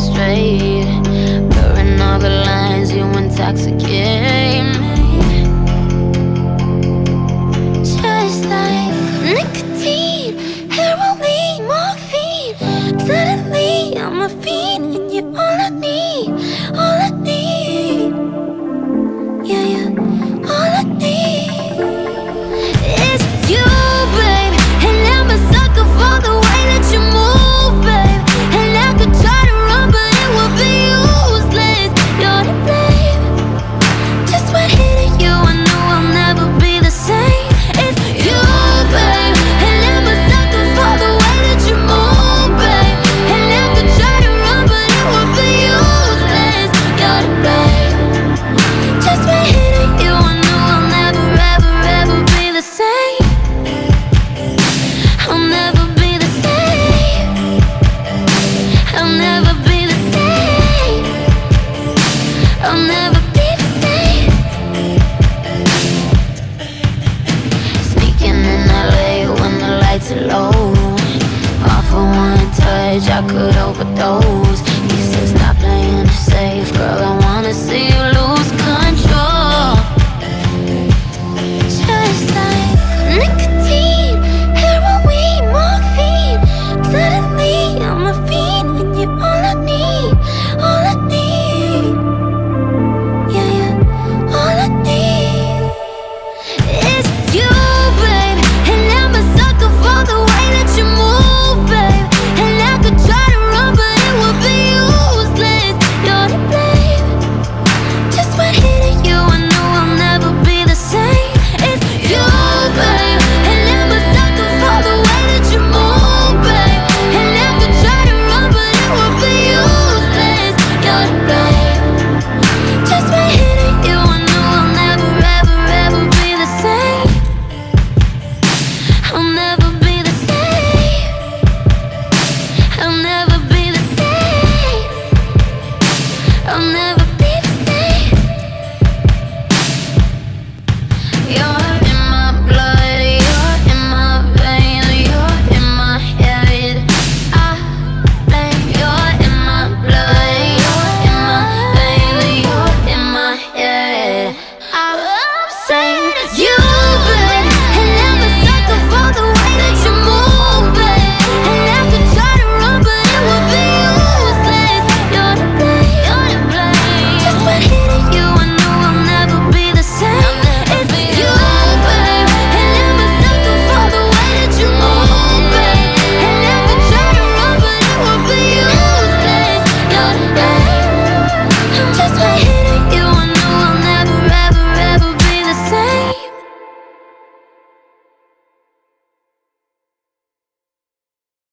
straight. Blurring all the lines, you intoxicate me. Just like nicotine, heroin, morphine. Suddenly I'm a fiend and you're all I need, all I need. Yeah, yeah, all I need is you, babe. And I'm a sucker for the way that you move, babe. And I could try to run, but it would be useless. You're to blame. Just when hitting you, I knew I'll never be the same. It's you, babe. And I'm a sucker for the way that you move, babe. And I could try to run, but it would be useless. You're to blame. Just when hitting you, I knew I'll never, ever, ever be the same. I'll never be the same. I'll never be the same. I'll never be the same. Sneaking in LA when the lights are low. Off for one touch, I could overdose.